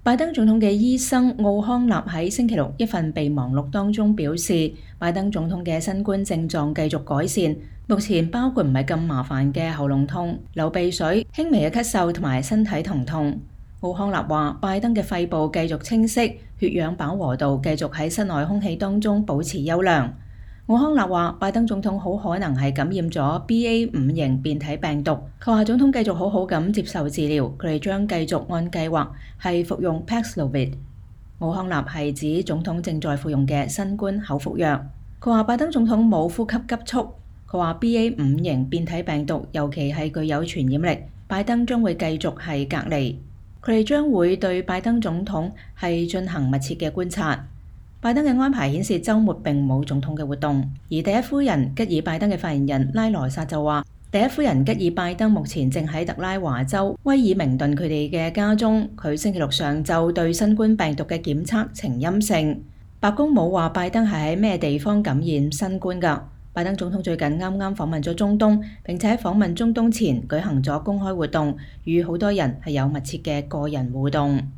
拜登總統嘅醫生奧康納喺星期六一份備忘錄當中表示，拜登總統嘅新冠症狀繼續改善，目前包括唔係咁麻煩嘅喉嚨痛、流鼻水、輕微嘅咳嗽同埋身體疼痛。奧康納話，拜登嘅肺部繼續清晰，血氧飽和度繼續喺室內空氣當中保持優良。奧康納話，拜登總統好可能係感染咗 BA.5 型變體病毒。佢話總統繼續好好咁接受治療，佢哋將繼續按計劃係服用 Paxlovid。奧康納係指總統正在服用嘅新冠口服藥。佢話拜登總統冇呼吸急促。佢話 BA.5 型變體病毒尤其係具有傳染力，拜登將會繼續係隔離。佢哋將會對拜登總統係進行密切嘅觀察。拜登嘅安排顯示週末並冇總統嘅活動，而第一夫人吉爾拜登嘅發言人拉萊薩就話，第一夫人吉爾拜登目前正喺特拉華州威爾明頓佢哋嘅家中，佢星期六上晝對新冠病毒嘅檢測呈陰性。白宮冇話拜登係喺咩地方感染新冠㗎。拜登總統最近啱啱訪問咗中東，並且喺訪問中東前舉行咗公開活動，與好多人係有密切嘅個人互動。